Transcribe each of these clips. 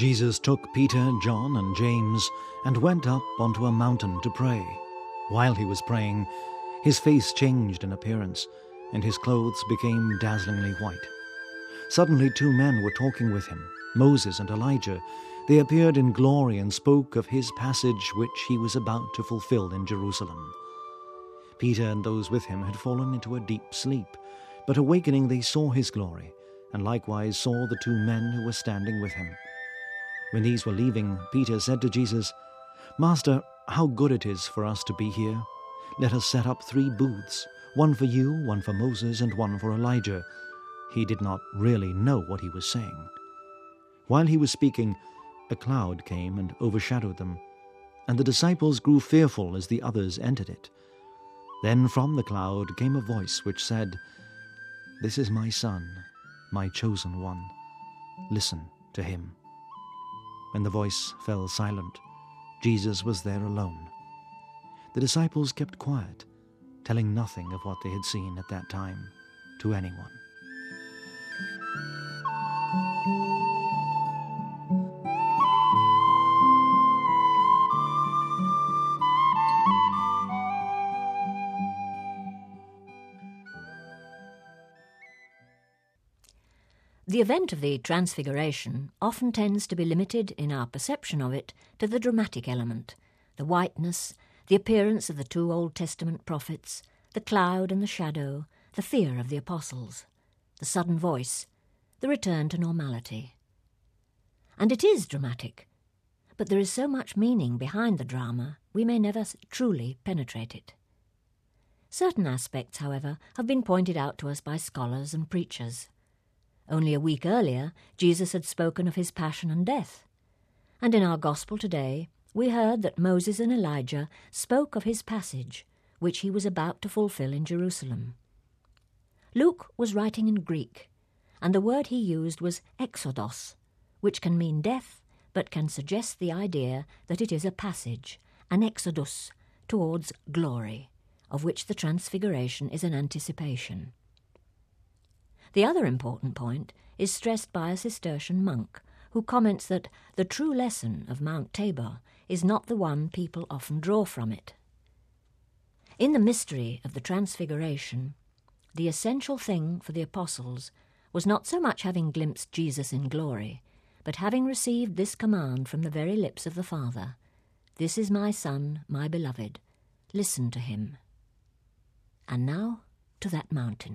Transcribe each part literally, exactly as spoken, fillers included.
Jesus took Peter, John, and James and went up onto a mountain to pray. While he was praying, his face changed in appearance, and his clothes became dazzlingly white. Suddenly two men were talking with him, Moses and Elijah. They appeared in glory and spoke of his passage which he was about to fulfill in Jerusalem. Peter and those with him had fallen into a deep sleep, but awakening they saw his glory, and likewise saw the two men who were standing with him. When these were leaving, Peter said to Jesus, "Master, how good it is for us to be here. Let us set up three booths, one for you, one for Moses, and one for Elijah." He did not really know what he was saying. While he was speaking, a cloud came and overshadowed them, and the disciples grew fearful as the others entered it. Then from the cloud came a voice which said, "This is my Son, my chosen one. Listen to him." When the voice fell silent, Jesus was there alone. The disciples kept quiet, telling nothing of what they had seen at that time to anyone. The event of the Transfiguration often tends to be limited in our perception of it to the dramatic element, the whiteness, the appearance of the two Old Testament prophets, the cloud and the shadow, the fear of the apostles, the sudden voice, the return to normality. And it is dramatic, but there is so much meaning behind the drama we may never truly penetrate it. Certain aspects, however, have been pointed out to us by scholars and preachers. Only a week earlier, Jesus had spoken of his passion and death. And in our Gospel today, we heard that Moses and Elijah spoke of his passage, which he was about to fulfill in Jerusalem. Luke was writing in Greek, and the word he used was exodos, which can mean death, but can suggest the idea that it is a passage, an exodus, towards glory, of which the Transfiguration is an anticipation. The other important point is stressed by a Cistercian monk, who comments that the true lesson of Mount Tabor is not the one people often draw from it. In the mystery of the Transfiguration, the essential thing for the apostles was not so much having glimpsed Jesus in glory, but having received this command from the very lips of the Father, "This is my Son, my beloved. Listen to him." And now to that mountain.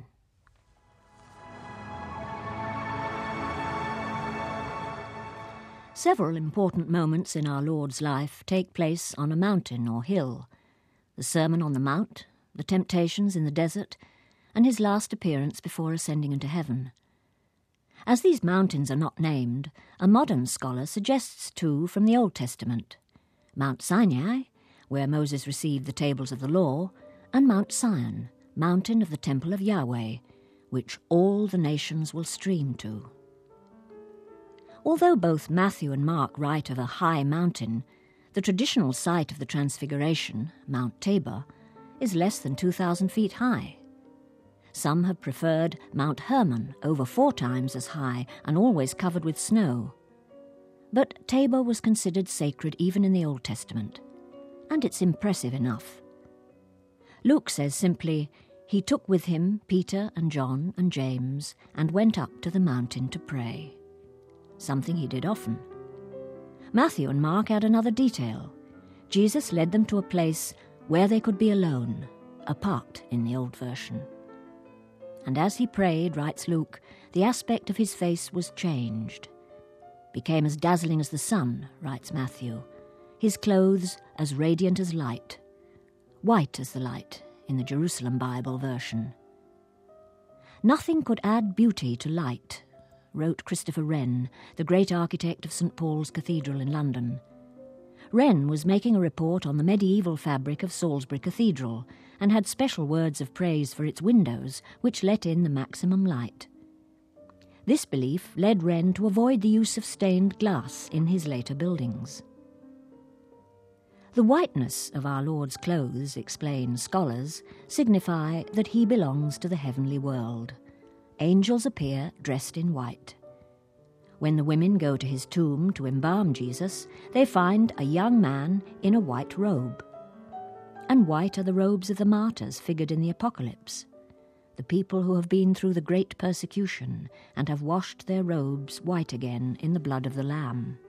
Several important moments in our Lord's life take place on a mountain or hill: the Sermon on the Mount, the temptations in the desert, and his last appearance before ascending into heaven. As these mountains are not named, a modern scholar suggests two from the Old Testament: Mount Sinai, where Moses received the tables of the law, and Mount Sion, mountain of the temple of Yahweh, which all the nations will stream to. Although both Matthew and Mark write of a high mountain, the traditional site of the Transfiguration, Mount Tabor, is less than two thousand feet high. Some have preferred Mount Hermon, over four times as high and always covered with snow. But Tabor was considered sacred even in the Old Testament, and it's impressive enough. Luke says simply, "He took with him Peter and John and James and went up to the mountain to pray," something he did often. Matthew and Mark add another detail. Jesus led them to a place where they could be alone, apart in the old version. And as he prayed, writes Luke, the aspect of his face was changed. Became as dazzling as the sun, writes Matthew, his clothes as radiant as light, white as the light in the Jerusalem Bible version. Nothing could add beauty to light, wrote Christopher Wren, the great architect of Saint Paul's Cathedral in London. Wren was making a report on the medieval fabric of Salisbury Cathedral and had special words of praise for its windows, which let in the maximum light. This belief led Wren to avoid the use of stained glass in his later buildings. The whiteness of our Lord's clothes, explain scholars, signify that he belongs to the heavenly world. Angels appear dressed in white. When the women go to his tomb to embalm Jesus, they find a young man in a white robe. And white are the robes of the martyrs figured in the Apocalypse, the people who have been through the great persecution and have washed their robes white again in the blood of the Lamb.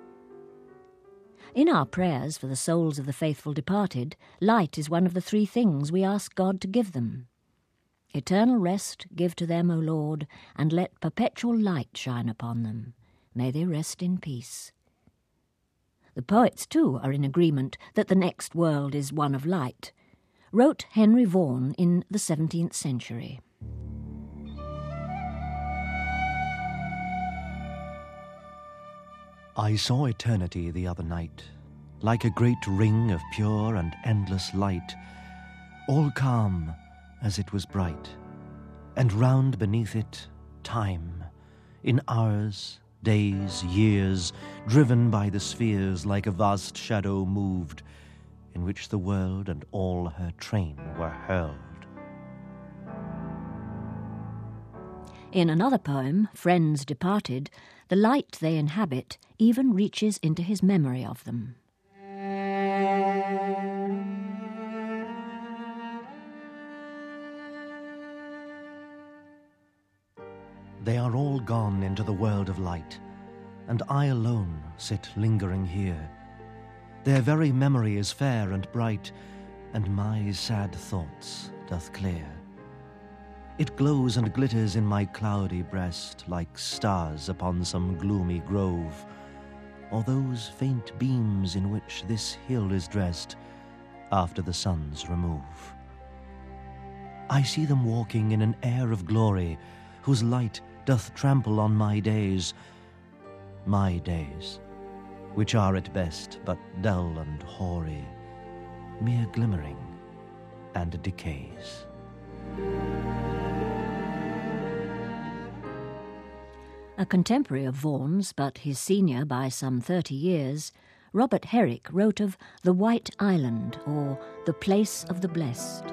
In our prayers for the souls of the faithful departed, light is one of the three things we ask God to give them. Eternal rest give to them, O Lord, and let perpetual light shine upon them. May they rest in peace. The poets, too, are in agreement that the next world is one of light, wrote Henry Vaughan in the seventeenth century. I saw eternity the other night, like a great ring of pure and endless light, all calm as it was bright, and round beneath it time, in hours, days, years, driven by the spheres like a vast shadow moved, in which the world and all her train were hurled. In another poem, Friends Departed, the light they inhabit even reaches into his memory of them. They are all gone into the world of light, and I alone sit lingering here. Their very memory is fair and bright, and my sad thoughts doth clear. It glows and glitters in my cloudy breast like stars upon some gloomy grove, or those faint beams in which this hill is dressed after the sun's remove. I see them walking in an air of glory, whose light doth trample on my days, my days, which are at best but dull and hoary, mere glimmering and decays. A contemporary of Vaughan's, but his senior by some thirty years, Robert Herrick wrote of the White Island, or the Place of the Blessed.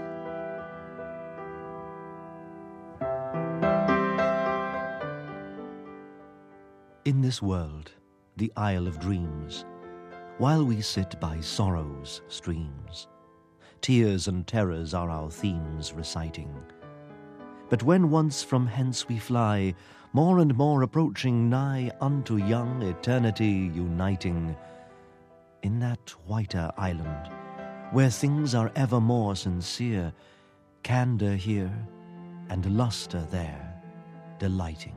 In this world, the Isle of Dreams, while we sit by sorrow's streams, tears and terrors are our themes reciting. But when once from hence we fly, more and more approaching nigh unto young eternity uniting, in that whiter island, where things are ever more sincere, candour here and lustre there, delighting.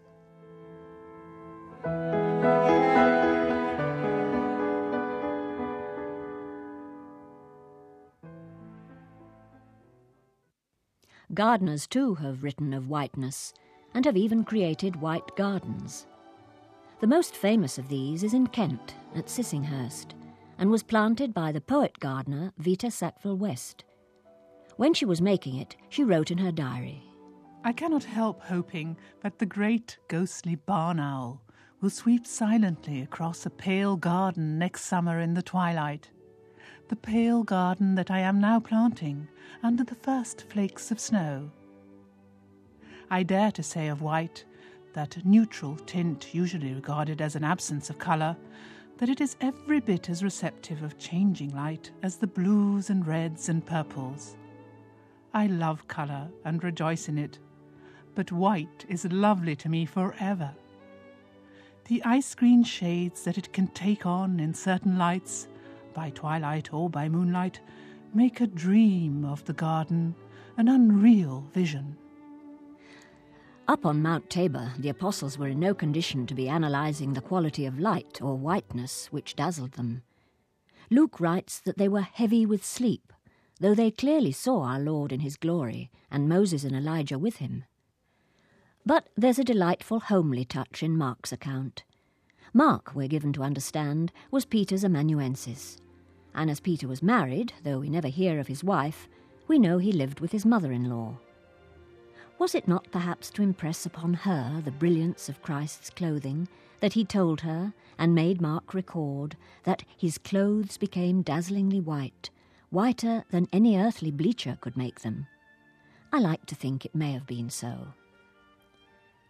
Gardeners, too, have written of whiteness, and have even created white gardens. The most famous of these is in Kent, at Sissinghurst, and was planted by the poet gardener Vita Sackville West. When she was making it, she wrote in her diary, I cannot help hoping that the great ghostly barn owl will sweep silently across a pale garden next summer in the twilight, the pale garden that I am now planting under the first flakes of snow. I dare to say of white, that neutral tint usually regarded as an absence of colour, that it is every bit as receptive of changing light as the blues and reds and purples. I love colour and rejoice in it, but white is lovely to me forever. The ice-green shades that it can take on in certain lights, by twilight or by moonlight, make a dream of the garden, an unreal vision. Up on Mount Tabor, the apostles were in no condition to be analysing the quality of light or whiteness which dazzled them. Luke writes that they were heavy with sleep, though they clearly saw our Lord in his glory, and Moses and Elijah with him. But there's a delightful homely touch in Mark's account. Mark, we're given to understand, was Peter's amanuensis, and as Peter was married, though we never hear of his wife, we know he lived with his mother-in-law. Was it not perhaps to impress upon her the brilliance of Christ's clothing that he told her, and made Mark record, that his clothes became dazzlingly white, whiter than any earthly bleacher could make them? I like to think it may have been so.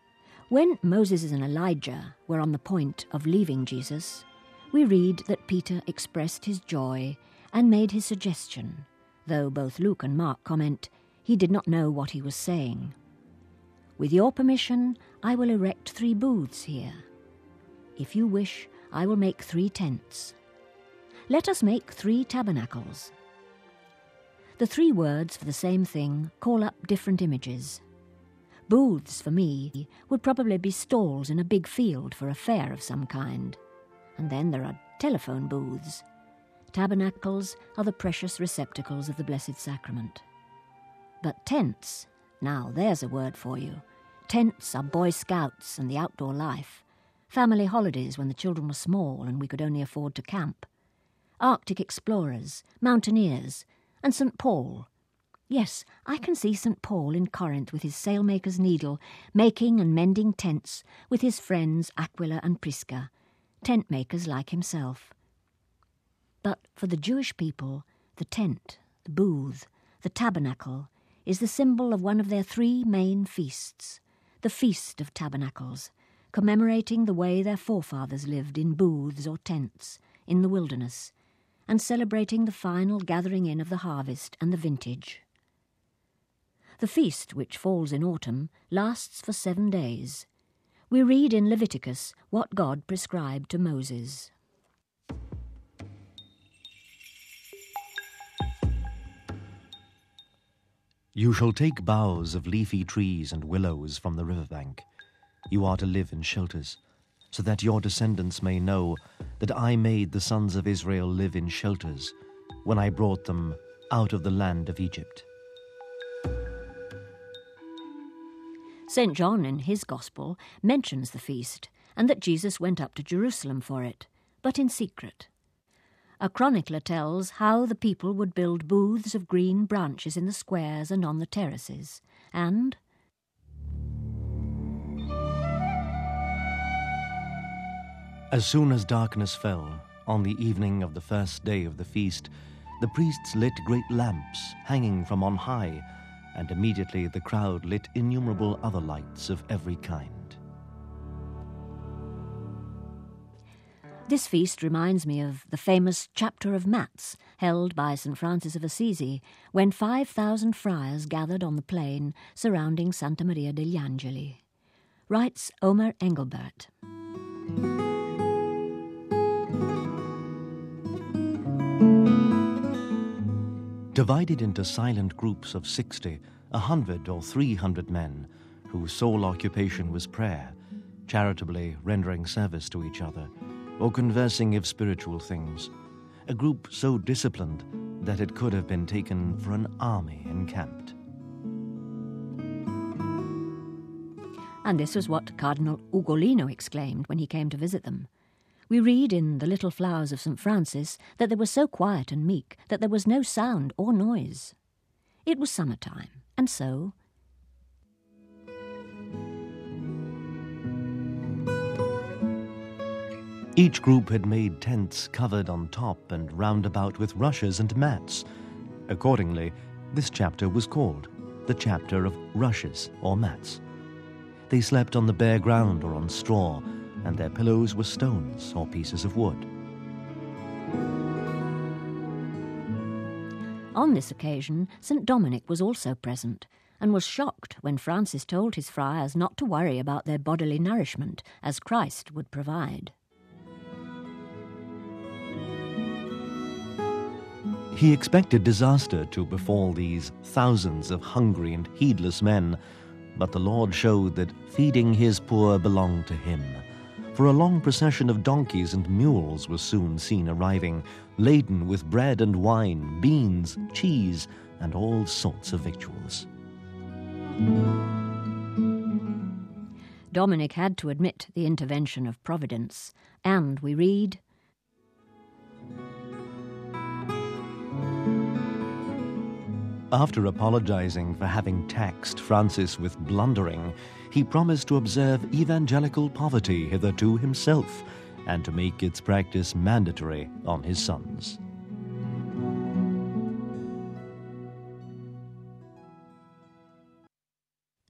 When Moses and Elijah were on the point of leaving Jesus, we read that Peter expressed his joy and made his suggestion, though both Luke and Mark comment he did not know what he was saying. With your permission, I will erect three booths here. If you wish, I will make three tents. Let us make three tabernacles. The three words for the same thing call up different images. Booths, for me, would probably be stalls in a big field for a fair of some kind. And then there are telephone booths. Tabernacles are the precious receptacles of the Blessed Sacrament. But tents, now there's a word for you. Tents are Boy Scouts and the outdoor life. Family holidays when the children were small and we could only afford to camp. Arctic explorers, mountaineers, and Saint Paul. Yes, I can see Saint Paul in Corinth with his sailmaker's needle, making and mending tents with his friends Aquila and Prisca, tent makers like himself. But for the Jewish people, the tent, the booth, the tabernacle is the symbol of one of their three main feasts, the Feast of Tabernacles, commemorating the way their forefathers lived in booths or tents in the wilderness, and celebrating the final gathering in of the harvest and the vintage. The feast, which falls in autumn, lasts for seven days. We read in Leviticus what God prescribed to Moses. You shall take boughs of leafy trees and willows from the riverbank. You are to live in shelters, so that your descendants may know that I made the sons of Israel live in shelters when I brought them out of the land of Egypt. Saint John in his Gospel mentions the feast and that Jesus went up to Jerusalem for it, but in secret. A chronicler tells how the people would build booths of green branches in the squares and on the terraces, and as soon as darkness fell, on the evening of the first day of the feast, the priests lit great lamps hanging from on high, and immediately the crowd lit innumerable other lights of every kind. This feast reminds me of the famous Chapter of Mats held by Saint Francis of Assisi when five thousand friars gathered on the plain surrounding Santa Maria degli Angeli. Writes Omer Engelbert. Divided into silent groups of sixty, a hundred or three hundred men, whose sole occupation was prayer, charitably rendering service to each other, or conversing of spiritual things, a group so disciplined that it could have been taken for an army encamped. And this was what Cardinal Ugolino exclaimed when he came to visit them. We read in The Little Flowers of Saint Francis that they were so quiet and meek that there was no sound or noise. It was summertime, and so each group had made tents covered on top and round about with rushes and mats. Accordingly, this chapter was called the Chapter of Rushes or Mats. They slept on the bare ground or on straw, and their pillows were stones or pieces of wood. On this occasion, Saint Dominic was also present, and was shocked when Francis told his friars not to worry about their bodily nourishment, as Christ would provide. He expected disaster to befall these thousands of hungry and heedless men, but the Lord showed that feeding his poor belonged to him. For a long procession of donkeys and mules was soon seen arriving, laden with bread and wine, beans, cheese, and all sorts of victuals. Dominic had to admit the intervention of Providence, and we read, After apologizing for having taxed Francis with blundering, he promised to observe evangelical poverty hitherto himself, and to make its practice mandatory on his sons.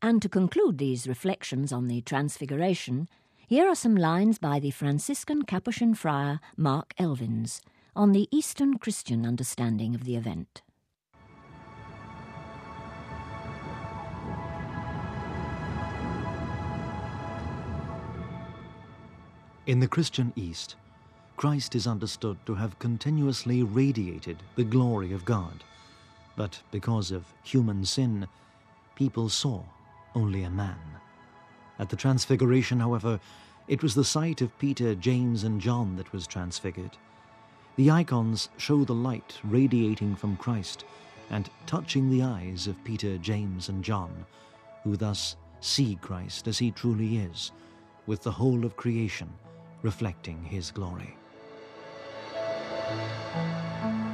And to conclude these reflections on the Transfiguration, here are some lines by the Franciscan Capuchin friar Mark Elvins on the Eastern Christian understanding of the event. In the Christian East, Christ is understood to have continuously radiated the glory of God, but because of human sin, people saw only a man. At the Transfiguration, however, it was the sight of Peter, James, and John that was transfigured. The icons show the light radiating from Christ and touching the eyes of Peter, James, and John, who thus see Christ as he truly is, with the whole of creation reflecting his glory.